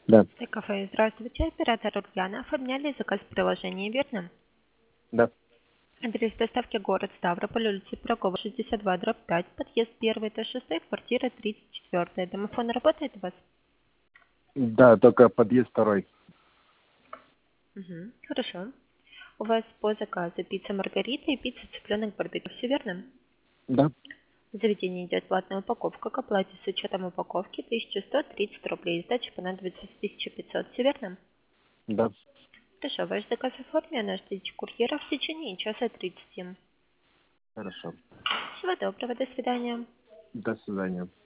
Да, Кафе, здравствуйте. Оператор Ульяна. Оформляли заказ в приложении, верно? да, Адрес доставки город Ставрополь, улица Пирогова, 62/5, подъезд 1, этаж 6, квартира 34. Домофон работает у вас? да, только подъезд второй. Хорошо. У вас по заказу пицца Маргарита и пицца цыпленок барбекю, все верно? Да, В заведении идет платная упаковка. К оплате с учетом упаковки 1130 рублей. Сдача понадобится 1500, все верно? да, Хорошо, ваш заказ оформлен, ждите курьера в течение часа 30. хорошо. Всего доброго, до свидания. До свидания.